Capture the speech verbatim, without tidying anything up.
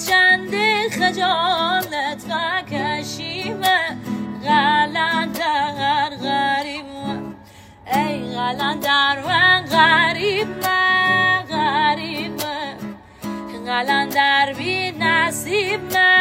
کشند خجالت و کشیم قلندر غریب ای قلندر من غریب من غریب قلندر بی نصیب من